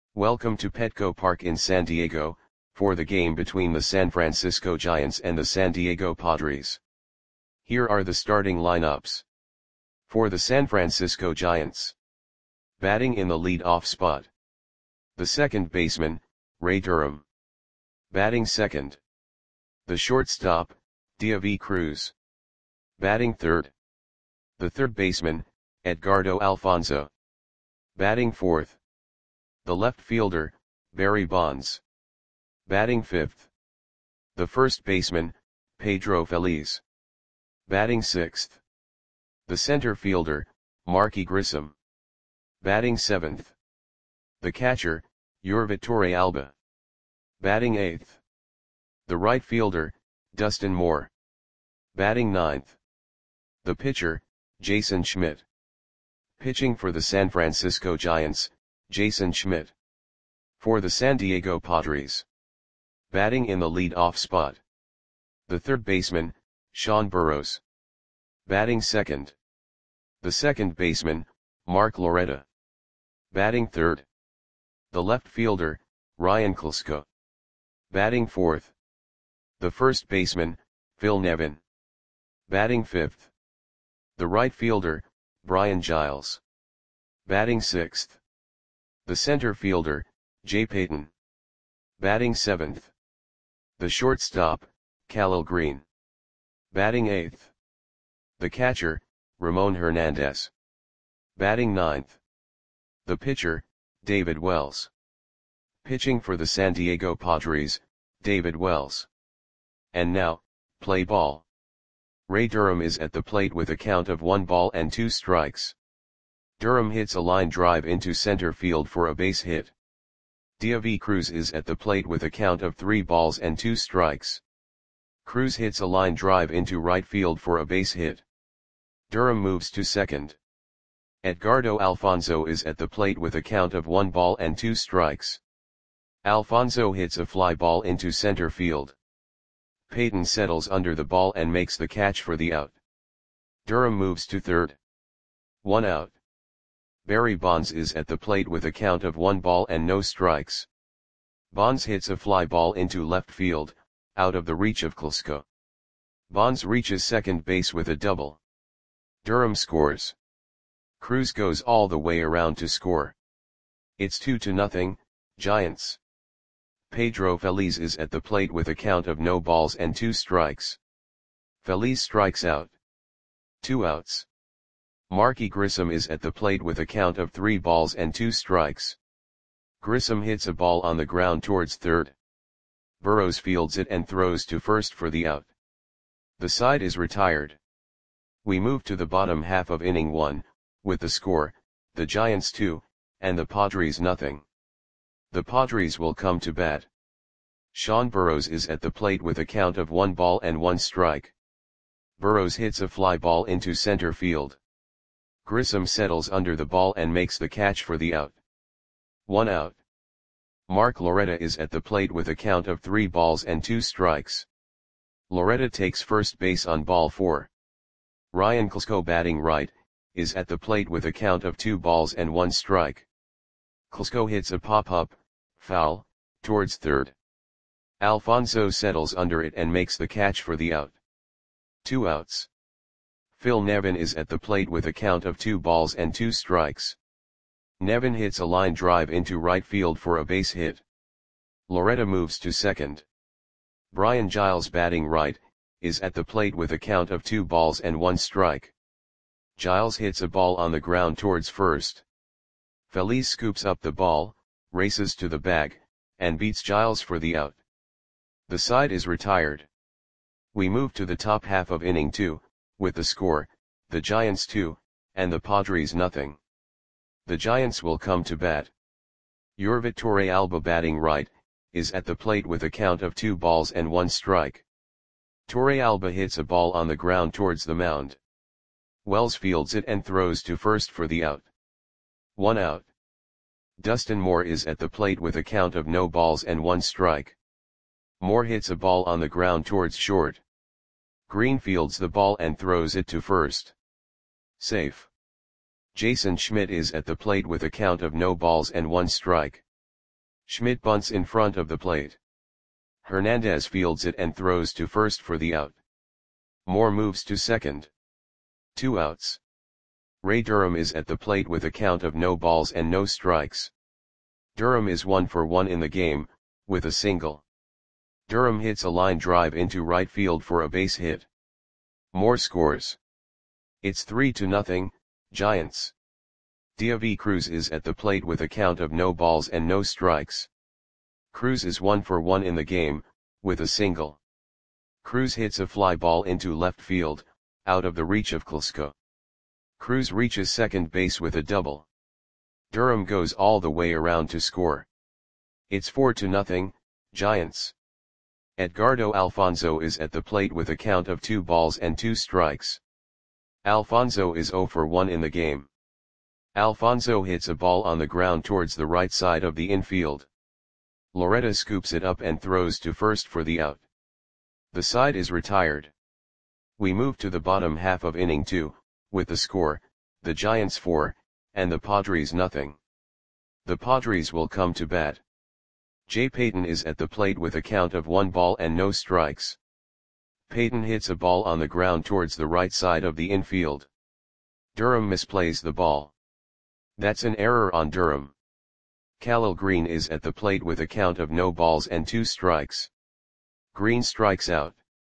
Welcome to Petco Park in San Diego, for the game between the San Francisco Giants and the San Diego Padres. Here are the starting lineups. For the San Francisco Giants. Batting in the lead-off spot. The second baseman, Ray Durham. Batting second. The shortstop, Deivi Cruz. Batting third. The third baseman, Edgardo Alfonzo. Batting fourth. The left fielder, Barry Bonds. Batting fifth. The first baseman, Pedro Feliz. Batting sixth. The center fielder, Marky Grissom. Batting seventh. The catcher, Yurvatore Alba. Batting eighth. The right fielder, Dustin Moore. Batting ninth. The pitcher, Jason Schmidt. Pitching for the San Francisco Giants, Jason Schmidt. For the San Diego Padres. Batting in the lead-off spot. The third baseman, Sean Burroughs. Batting second. The second baseman, Mark Loretta. Batting third. The left fielder, Ryan Klesko. Batting fourth. The first baseman, Phil Nevin. Batting fifth. The right fielder, Brian Giles. Batting sixth. The center fielder, Jay Payton. Batting seventh. The shortstop, Khalil Green. Batting eighth. The catcher, Ramon Hernandez. Batting ninth. The pitcher, David Wells. Pitching for the San Diego Padres, David Wells. And now, play ball. Ray Durham is at the plate with a count of 1 ball and 2 strikes. Durham hits a line drive into center field for a base hit. Deivi Cruz is at the plate with a count of 3 balls and 2 strikes. Cruz hits a line drive into right field for a base hit. Durham moves to second. Edgardo Alfonzo is at the plate with a count of 1 ball and 2 strikes. Alfonzo hits a fly ball into center field. Payton settles under the ball and makes the catch for the out. Durham moves to third. 1 out. Barry Bonds is at the plate with a count of 1 ball and no strikes. Bonds hits a fly ball into left field, out of the reach of Klesko. Bonds reaches second base with a double. Durham scores. Cruz goes all the way around to score. It's 2-0, Giants. Pedro Feliz is at the plate with a count of no balls and 2 strikes. Feliz strikes out. 2 outs. Marky Grissom is at the plate with a count of 3 balls and 2 strikes. Grissom hits a ball on the ground towards third. Burroughs fields it and throws to first for the out. The side is retired. We move to the bottom half of inning 1, with the score, the Giants 2, and the Padres 0. The Padres will come to bat. Sean Burroughs is at the plate with a count of 1 ball and 1 strike. Burroughs hits a fly ball into center field. Grissom settles under the ball and makes the catch for the out. 1 out. Mark Loretta is at the plate with a count of 3 balls and 2 strikes. Loretta takes first base on ball 4. Ryan Klesko, batting right, is at the plate with a count of 2 balls and 1 strike. Klesko hits a pop-up, foul, towards third. Alfonzo settles under it and makes the catch for the out. 2 outs. Phil Nevin is at the plate with a count of 2 balls and 2 strikes. Nevin hits a line drive into right field for a base hit. Loretta moves to second. Brian Giles, batting right, is at the plate with a count of 2 balls and 1 strike. Giles hits a ball on the ground towards first. Feliz scoops up the ball, races to the bag, and beats Giles for the out. The side is retired. We move to the top half of inning 2, with the score, the Giants 2, and the Padres 0. The Giants will come to bat. Yurvatore Alba, batting right, is at the plate with a count of 2 balls and 1 strike. Torre Alba hits a ball on the ground towards the mound. Wells fields it and throws to first for the out. 1 out. Dustin Moore is at the plate with a count of no balls and 1 strike. Moore hits a ball on the ground towards short. Green fields the ball and throws it to first. Safe. Jason Schmidt is at the plate with a count of no balls and 1 strike. Schmidt bunts in front of the plate. Hernandez fields it and throws to first for the out. Moore moves to second. 2 outs. Ray Durham is at the plate with a count of no balls and no strikes. Durham is 1 for 1 in the game, with a single. Durham hits a line drive into right field for a base hit. Moore scores. It's 3-0, Giants. Deivi Cruz is at the plate with a count of no balls and no strikes. Cruz is 1 for 1 in the game, with a single. Cruz hits a fly ball into left field, out of the reach of Klesko. Cruz reaches second base with a double. Durham goes all the way around to score. It's 4-0, Giants. Edgardo Alfonzo is at the plate with a count of 2 balls and 2 strikes. Alfonzo is 0 for 1 in the game. Alfonzo hits a ball on the ground towards the right side of the infield. Loretta scoops it up and throws to first for the out. The side is retired. We move to the bottom half of inning 2, with the score, the Giants 4, and the Padres nothing. The Padres will come to bat. Jay Payton is at the plate with a count of 1 ball and no strikes. Payton hits a ball on the ground towards the right side of the infield. Durham misplays the ball. That's an error on Durham. Khalil Green is at the plate with a count of no balls and 2 strikes. Green strikes out.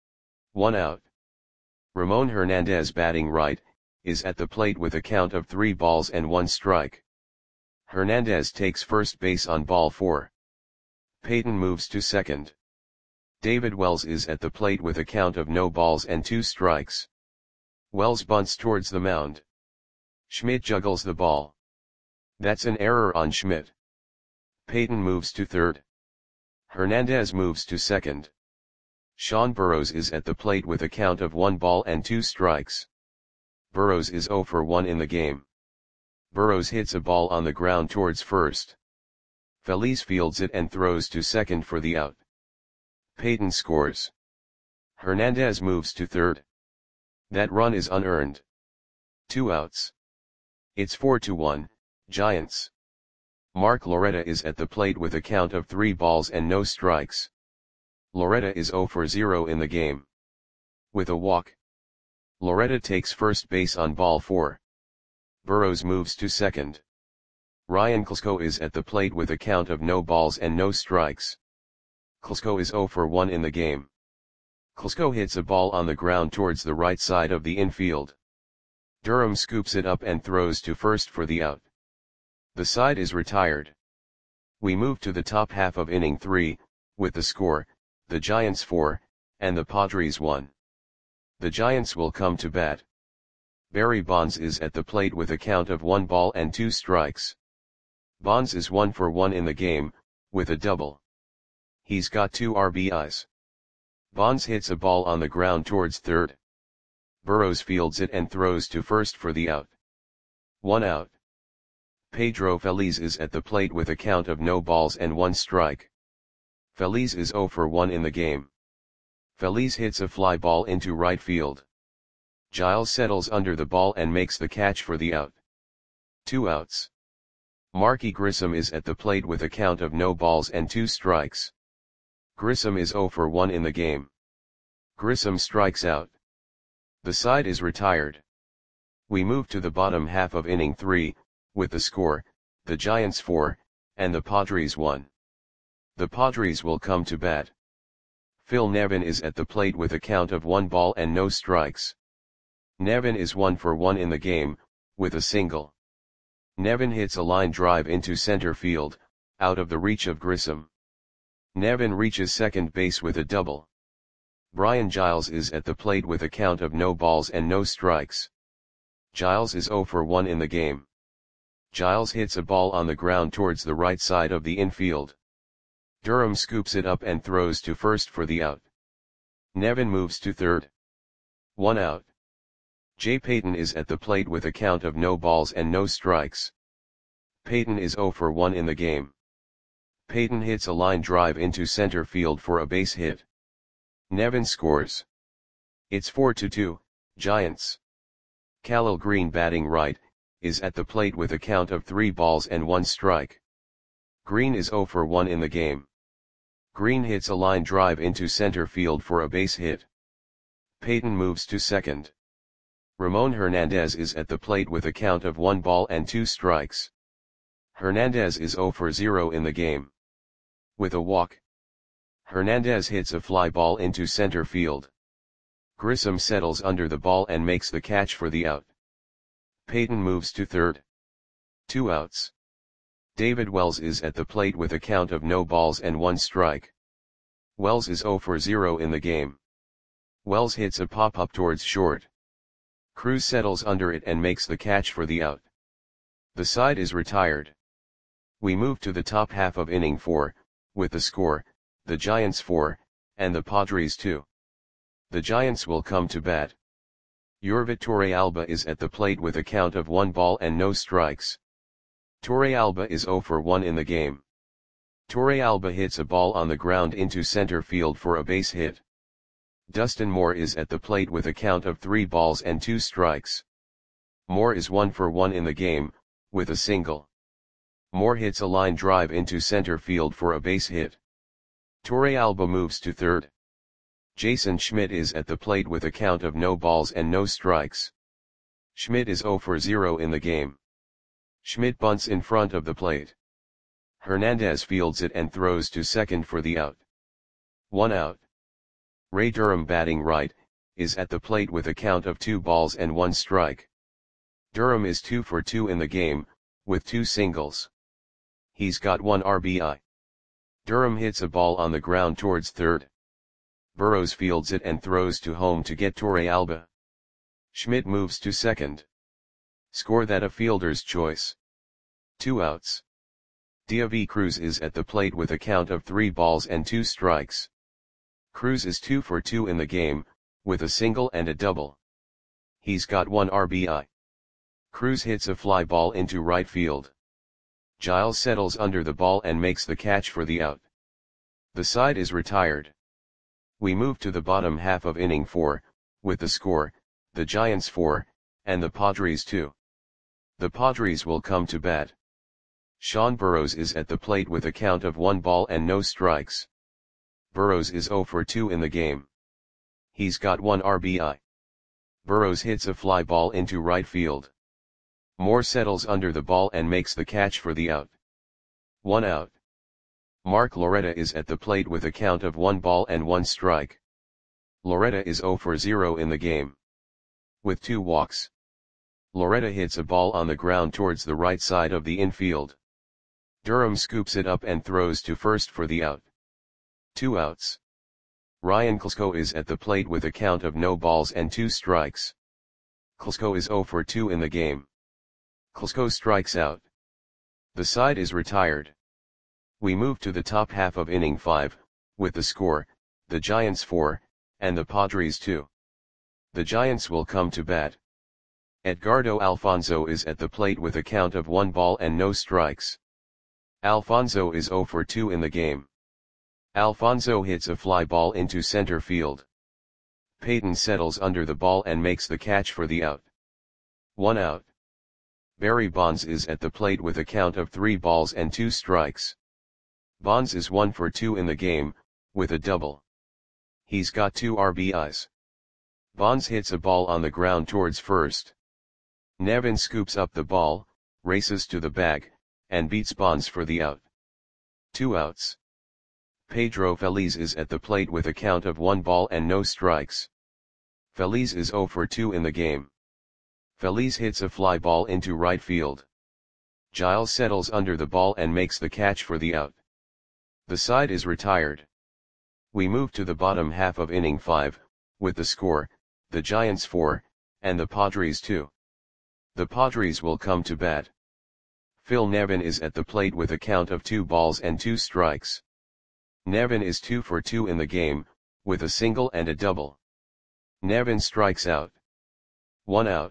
1 out. Ramon Hernandez, batting right, is at the plate with a count of 3 balls and 1 strike. Hernandez takes first base on ball 4. Payton moves to second. David Wells is at the plate with a count of no balls and 2 strikes. Wells bunts towards the mound. Schmidt juggles the ball. That's an error on Schmidt. Payton moves to third. Hernandez moves to second. Sean Burrows is at the plate with a count of 1 ball and 2 strikes. Burrows is 0 for 1 in the game. Burrows hits a ball on the ground towards first. Feliz fields it and throws to second for the out. Payton scores. Hernandez moves to third. That run is unearned. 2 outs. It's 4-1, Giants. Mark Loretta is at the plate with a count of 3 balls and no strikes. Loretta is 0 for 0 in the game. With a walk. Loretta takes first base on ball 4. Burrows moves to second. Ryan Klesko is at the plate with a count of no balls and no strikes. Klesko is 0 for 1 in the game. Klesko hits a ball on the ground towards the right side of the infield. Durham scoops it up and throws to first for the out. The side is retired. We move to the top half of inning 3, with the score, the Giants 4, and the Padres 1. The Giants will come to bat. Barry Bonds is at the plate with a count of 1 ball and 2 strikes. Bonds is 1 for 1 in the game, with a double. He's got 2 RBIs. Bonds hits a ball on the ground towards third. Burrows fields it and throws to first for the out. 1 out. Pedro Feliz is at the plate with a count of no balls and 1 strike. Feliz is 0 for 1 in the game. Feliz hits a fly ball into right field. Giles settles under the ball and makes the catch for the out. 2 outs. Marky Grissom is at the plate with a count of no balls and 2 strikes. Grissom is 0 for 1 in the game. Grissom strikes out. The side is retired. We move to the bottom half of inning 3, with the score, the Giants 4, and the Padres 1. The Padres will come to bat. Phil Nevin is at the plate with a count of 1 ball and no strikes. Nevin is 1 for 1 in the game, with a single. Nevin hits a line drive into center field, out of the reach of Grissom. Nevin reaches second base with a double. Brian Giles is at the plate with a count of no balls and no strikes. Giles is 0 for 1 in the game. Giles hits a ball on the ground towards the right side of the infield. Durham scoops it up and throws to first for the out. Nevin moves to third. 1 out. Jay Payton is at the plate with a count of no balls and no strikes. Payton is 0 for 1 in the game. Payton hits a line drive into center field for a base hit. Nevin scores. It's 4-2, Giants. Khalil Green, batting right, is at the plate with a count of 3 balls and 1 strike. Green is 0 for 1 in the game. Green hits a line drive into center field for a base hit. Peyton moves to second. Ramon Hernandez is at the plate with a count of 1 ball and 2 strikes. Hernandez is 0 for 0 in the game. With a walk, Hernandez hits a fly ball into center field. Grissom settles under the ball and makes the catch for the out. Peyton moves to third. 2 outs. David Wells is at the plate with a count of no balls and 1 strike. Wells is 0 for 0 in the game. Wells hits a pop-up towards short. Cruz settles under it and makes the catch for the out. The side is retired. We move to the top half of inning 4, with the score, the Giants 4, and the Padres 2. The Giants will come to bat. Yorvit Torrealba is at the plate with a count of 1 ball and no strikes. Torrealba is 0 for 1 in the game. Torrealba hits a ball on the ground into center field for a base hit. Dustin Moore is at the plate with a count of 3 balls and 2 strikes. Moore is 1 for 1 in the game, with a single. Moore hits a line drive into center field for a base hit. Torrealba moves to third. Jason Schmidt is at the plate with a count of no balls and no strikes. Schmidt is 0 for 0 in the game. Schmidt bunts in front of the plate. Hernandez fields it and throws to second for the out. 1 out. Ray Durham, batting right, is at the plate with a count of 2 balls and 1 strike. Durham is 2 for 2 in the game, with 2 singles. He's got 1 RBI. Durham hits a ball on the ground towards third. Burrows fields it and throws to home to get Torrealba. Schmidt moves to second. Score that a fielder's choice. 2 outs. David Cruz is at the plate with a count of 3 balls and 2 strikes. Cruz is 2 for 2 in the game, with a single and a double. He's got 1 RBI. Cruz hits a fly ball into right field. Giles settles under the ball and makes the catch for the out. The side is retired. We move to the bottom half of inning 4, with the score, the Giants 4, and the Padres 2. The Padres will come to bat. Sean Burrows is at the plate with a count of 1 ball and no strikes. Burrows is 0 for 2 in the game. He's got 1 RBI. Burrows hits a fly ball into right field. Moore settles under the ball and makes the catch for the out. 1 out. Mark Loretta is at the plate with a count of 1 ball and 1 strike. Loretta is 0 for 0 in the game. With 2 walks. Loretta hits a ball on the ground towards the right side of the infield. Durham scoops it up and throws to first for the out. 2 outs. Ryan Klesko is at the plate with a count of no balls and 2 strikes. Klesko is 0 for 2 in the game. Klesko strikes out. The side is retired. We move to the top half of inning 5, with the score, the Giants 4, and the Padres 2. The Giants will come to bat. Edgardo Alfonzo is at the plate with a count of 1 ball and no strikes. Alfonzo is 0 for 2 in the game. Alfonzo hits a fly ball into center field. Peyton settles under the ball and makes the catch for the out. 1 out. Barry Bonds is at the plate with a count of 3 balls and 2 strikes. Bonds is 1 for 2 in the game, with a double. He's got 2 RBIs. Bonds hits a ball on the ground towards first. Nevin scoops up the ball, races to the bag, and beats Bonds for the out. 2 outs. Pedro Feliz is at the plate with a count of 1 ball and no strikes. Feliz is 0 for 2 in the game. Feliz hits a fly ball into right field. Giles settles under the ball and makes the catch for the out. The side is retired. We move to the bottom half of inning 5, with the score, the Giants 4, and the Padres 2. The Padres will come to bat. Phil Nevin is at the plate with a count of 2 balls and 2 strikes. Nevin is 2 for 2 in the game, with a single and a double. Nevin strikes out. 1 out.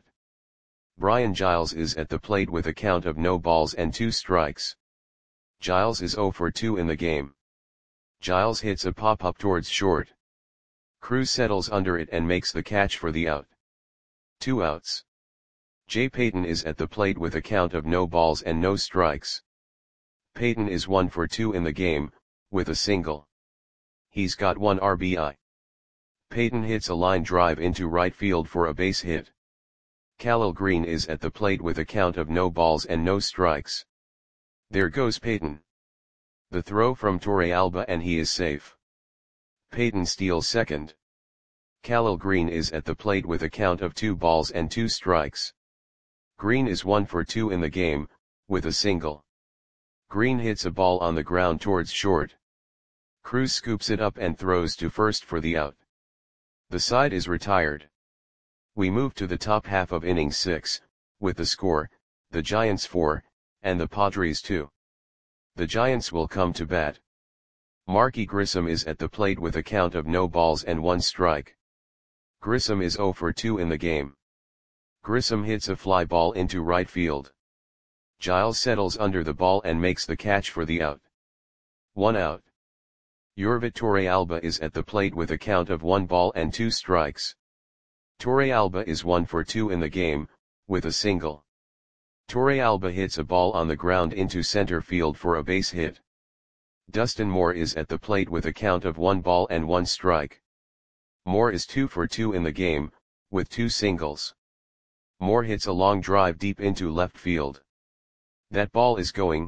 Brian Giles is at the plate with a count of no balls and 2 strikes. Giles is 0 for 2 in the game. Giles hits a pop-up towards short. Cruz settles under it and makes the catch for the out. 2 outs. Jay Payton is at the plate with a count of no balls and no strikes. Peyton is 1 for 2 in the game, with a single. He's got 1 RBI. Peyton hits a line drive into right field for a base hit. Khalil Greene is at the plate with a count of no balls and no strikes. There goes Peyton. The throw from Torre Alba and he is safe. Peyton steals second. Khalil Greene is at the plate with a count of 2 balls and 2 strikes. Greene is 1 for 2 in the game, with a single. Greene hits a ball on the ground towards short. Cruz scoops it up and throws to first for the out. The side is retired. We move to the top half of inning 6, with the score, the Giants 4, and the Padres 2. The Giants will come to bat. Marky Grissom is at the plate with a count of no balls and 1 strike. Grissom is 0 for 2 in the game. Grissom hits a fly ball into right field. Giles settles under the ball and makes the catch for the out. 1 out. Yorvit Torre Alba is at the plate with a count of 1 ball and 2 strikes. Torre Alba is 1 for 2 in the game, with a single. Torre Alba hits a ball on the ground into center field for a base hit. Dustin Moore is at the plate with a count of 1 ball and 1 strike. Moore is 2 for 2 in the game, with 2 singles. Moore hits a long drive deep into left field. That ball is going,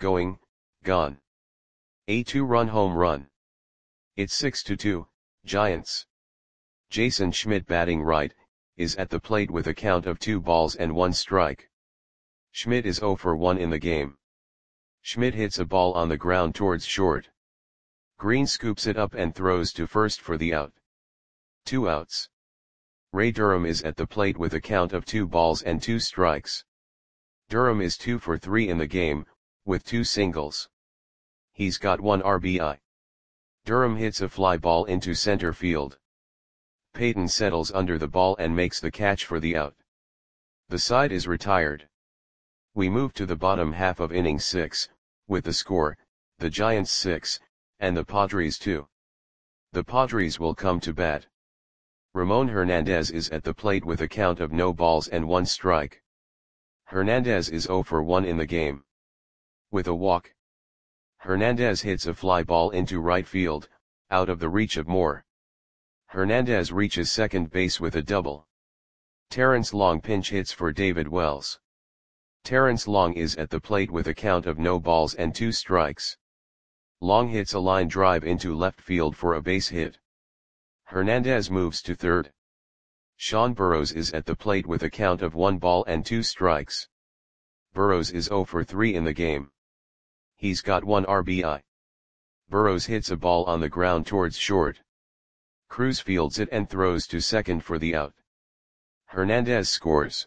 gone. A 2-run home run. It's 6-2, Giants. Jason Schmidt, batting right, is at the plate with a count of 2 balls and 1 strike. Schmidt is 0 for 1 in the game. Schmidt hits a ball on the ground towards short. Greene scoops it up and throws to first for the out. 2 outs. Ray Durham is at the plate with a count of 2 balls and 2 strikes. Durham is 2 for 3 in the game, with 2 singles. He's got 1 RBI. Durham hits a fly ball into center field. Peyton settles under the ball and makes the catch for the out. The side is retired. We move to the bottom half of inning 6, with the score, the Giants 6, and the Padres 2. The Padres will come to bat. Ramon Hernandez is at the plate with a count of no balls and 1 strike. Hernandez is 0 for 1 in the game. With a walk. Hernandez hits a fly ball into right field, out of the reach of Moore. Hernandez reaches second base with a double. Terrence Long pinch hits for David Wells. Terrence Long is at the plate with a count of no balls and 2 strikes. Long hits a line drive into left field for a base hit. Hernandez moves to third. Sean Burrows is at the plate with a count of 1 ball and 2 strikes. Burrows is 0 for 3 in the game. He's got 1 RBI. Burrows hits a ball on the ground towards short. Cruz fields it and throws to second for the out. Hernandez scores.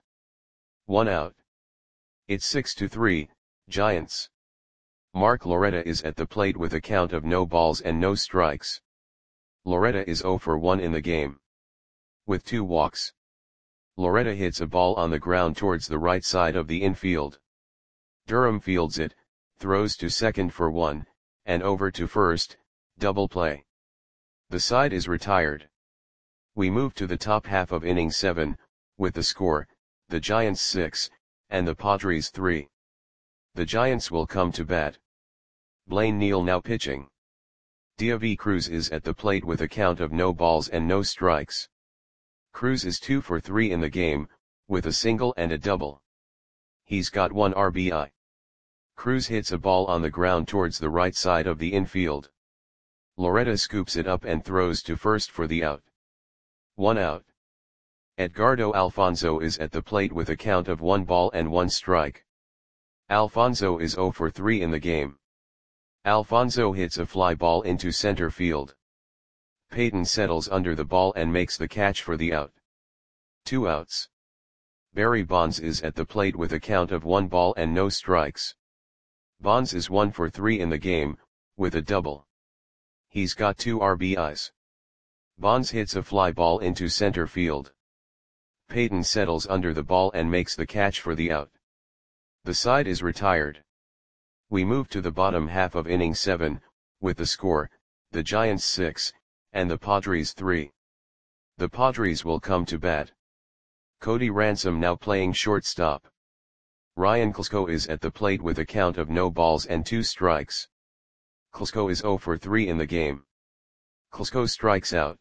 1 out. It's 6-3, Giants. Mark Loretta is at the plate with a count of no balls and no strikes. Loretta is 0 for 1 in the game. With 2 walks. Loretta hits a ball on the ground towards the right side of the infield. Durham fields it, throws to second for 1, and over to first, double play. The side is retired. We move to the top half of inning 7, with the score, the Giants 6, and the Padres 3. The Giants will come to bat. Blaine Neal now pitching. Diavi Cruz is at the plate with a count of no balls and no strikes. Cruz is 2 for 3 in the game, with a single and a double. He's got 1 RBI. Cruz hits a ball on the ground towards the right side of the infield. Loretta scoops it up and throws to first for the out. 1 out. Edgardo Alfonzo is at the plate with a count of 1 ball and 1 strike. Alfonzo is 0 for 3 in the game. Alfonzo hits a fly ball into center field. Peyton settles under the ball and makes the catch for the out. 2 outs. Barry Bonds is at the plate with a count of 1 ball and no strikes. Bonds is 1 for 3 in the game, with a double. He's got 2 RBIs. Bonds hits a fly ball into center field. Peyton settles under the ball and makes the catch for the out. The side is retired. We move to the bottom half of inning 7, with the score, the Giants 6, and the Padres 3. The Padres will come to bat. Cody Ransom now playing shortstop. Ryan Klesko is at the plate with a count of no balls and 2 strikes. Klesko is 0 for 3 in the game. Klesko strikes out.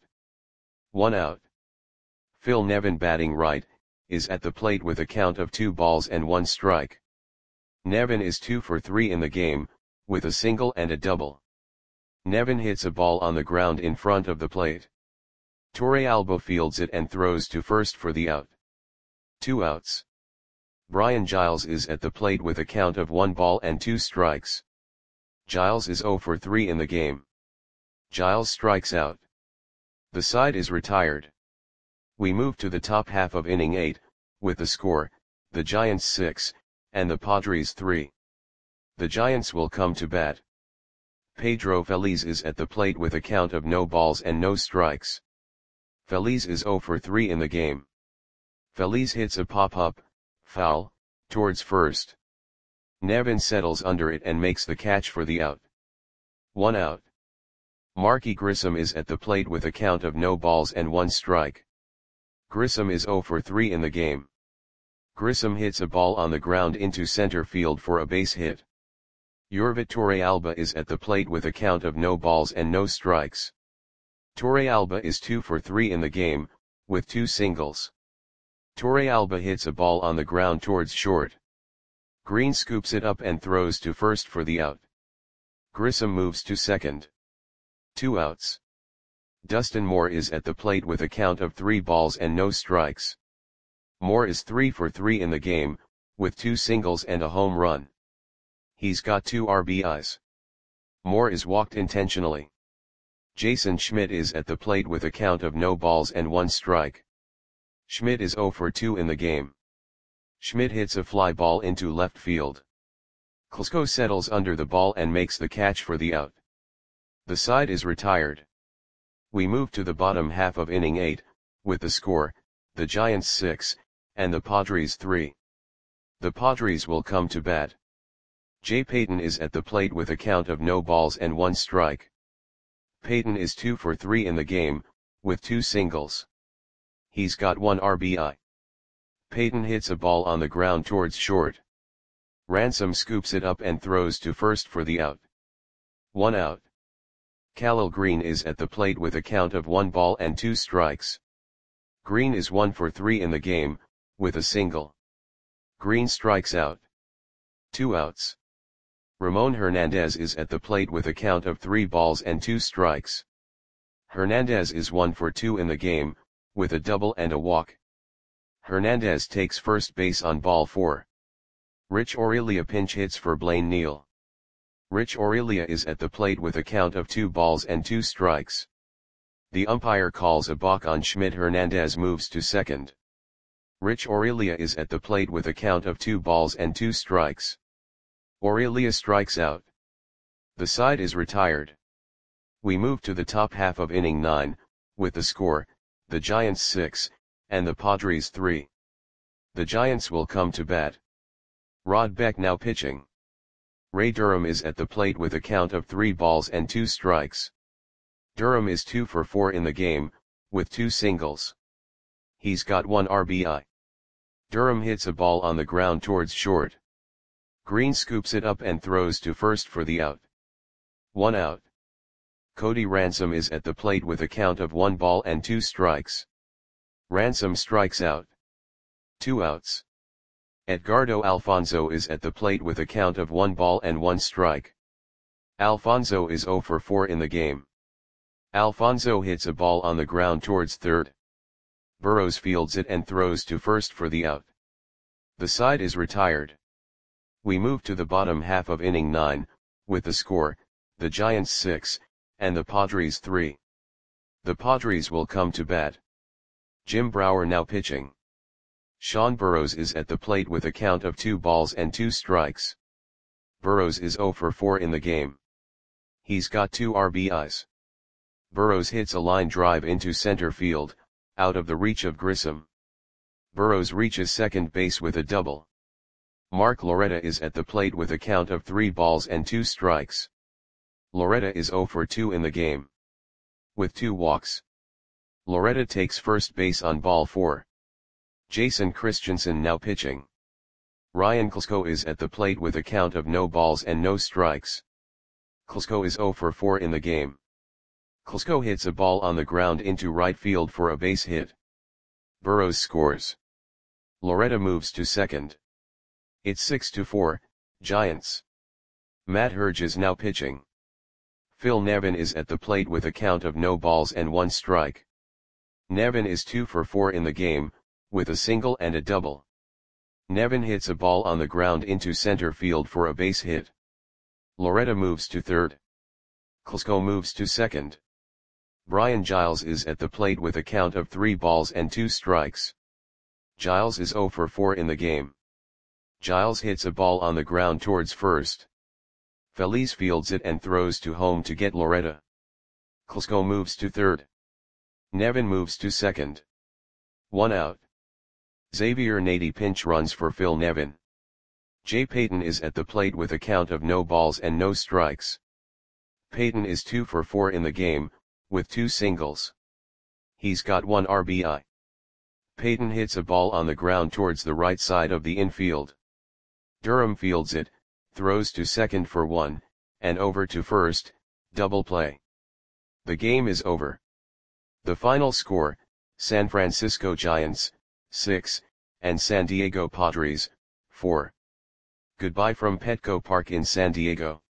1 out. Phil Nevin, batting right, is at the plate with a count of 2 balls and 1 strike. Nevin is 2 for 3 in the game, with a single and a double. Nevin hits a ball on the ground in front of the plate. Torrealba fields it and throws to first for the out. 2 outs. Brian Giles is at the plate with a count of 1 ball and 2 strikes. Giles is 0 for 3 in the game. Giles strikes out. The side is retired. We move to the top half of inning 8, with the score, the Giants 6, and the Padres 3. The Giants will come to bat. Pedro Feliz is at the plate with a count of no balls and no strikes. Feliz is 0 for 3 in the game. Feliz hits a pop-up, foul, towards first. Nevin settles under it and makes the catch for the out. 1 out. Marky Grissom is at the plate with a count of no balls and 1 strike. Grissom is 0 for 3 in the game. Grissom hits a ball on the ground into center field for a base hit. Yorvit Torrealba is at the plate with a count of no balls and no strikes. Torrealba is 2 for 3 in the game, with 2 singles. Torrealba hits a ball on the ground towards short. Green scoops it up and throws to first for the out. Grissom moves to second. 2 outs. Dustin Moore is at the plate with a count of 3 balls and no strikes. Moore is 3 for 3 in the game, with 2 singles and a home run. He's got 2 RBIs. Moore is walked intentionally. Jason Schmidt is at the plate with a count of no balls and 1 strike. Schmidt is 0 for 2 in the game. Schmidt hits a fly ball into left field. Klesko settles under the ball and makes the catch for the out. The side is retired. We move to the bottom half of inning 8, with the score, the Giants 6, and the Padres 3. The Padres will come to bat. Jay Payton is at the plate with a count of no balls and 1 strike. Payton is 2 for 3 in the game, with 2 singles. He's got 1 RBI. Payton hits a ball on the ground towards short. Ransom scoops it up and throws to first for the out. 1 out. Khalil Green is at the plate with a count of 1 ball and 2 strikes. Green is 1 for 3 in the game, with a single. Green strikes out. 2 outs. Ramon Hernandez is at the plate with a count of 3 balls and 2 strikes. Hernandez is 1 for 2 in the game, with a double and a walk. Hernandez takes first base on ball 4. Rich Aurelia pinch hits for Blaine Neal. Rich Aurelia is at the plate with a count of 2 balls and 2 strikes. The umpire calls a balk on Schmidt. Hernandez moves to second. Rich Aurelia is at the plate with a count of 2 balls and 2 strikes. Aurelia strikes out. The side is retired. We move to the top half of inning 9, with the score, the Giants 6, and the Padres 3. The Giants will come to bat. Rod Beck now pitching. Ray Durham is at the plate with a count of 3 balls and 2 strikes. Durham is 2 for 4 in the game, with 2 singles. He's got 1 RBI. Durham hits a ball on the ground towards short. Green scoops it up and throws to first for the out. 1 out. Cody Ransom is at the plate with a count of 1 ball and 2 strikes. Ransom strikes out. 2 outs. Edgardo Alfonzo is at the plate with a count of 1 ball and 1 strike. Alfonzo is 0 for 4 in the game. Alfonzo hits a ball on the ground towards third. Burrows fields it and throws to first for the out. The side is retired. We move to the bottom half of inning 9, with the score, the Giants 6, and the Padres 3. The Padres will come to bat. Jim Brower now pitching. Sean Burrows is at the plate with a count of 2 balls and 2 strikes. Burrows is 0 for 4 in the game. He's got 2 RBIs. Burrows hits a line drive into center field, out of the reach of Grissom. Burrows reaches second base with a double. Mark Loretta is at the plate with a count of 3 balls and 2 strikes. Loretta is 0 for 2 in the game. With 2 walks. Loretta takes first base on ball 4. Jason Christensen now pitching. Ryan Klesko is at the plate with a count of no balls and no strikes. Klesko is 0 for 4 in the game. Klesko hits a ball on the ground into right field for a base hit. Burrows scores. Loretta moves to second. It's 6-4, Giants. Matt Herge is now pitching. Phil Nevin is at the plate with a count of no balls and 1 strike. Nevin is 2 for 4 in the game, with a single and a double. Nevin hits a ball on the ground into center field for a base hit. Loretta moves to third. Klesko moves to second. Brian Giles is at the plate with a count of 3 balls and 2 strikes. Giles is 0 for 4 in the game. Giles hits a ball on the ground towards first. Feliz fields it and throws to home to get Loretta. Klesko moves to third. Nevin moves to second. 1 out. Xavier Nady pinch runs for Phil Nevin. Jay Payton is at the plate with a count of no balls and no strikes. Payton is 2 for 4 in the game, with 2 singles. He's got 1 RBI. Payton hits a ball on the ground towards the right side of the infield. Durham fields it, throws to second for 1, and over to first, double play. The game is over. The final score, San Francisco Giants, 6, and San Diego Padres, 4. Goodbye from Petco Park in San Diego.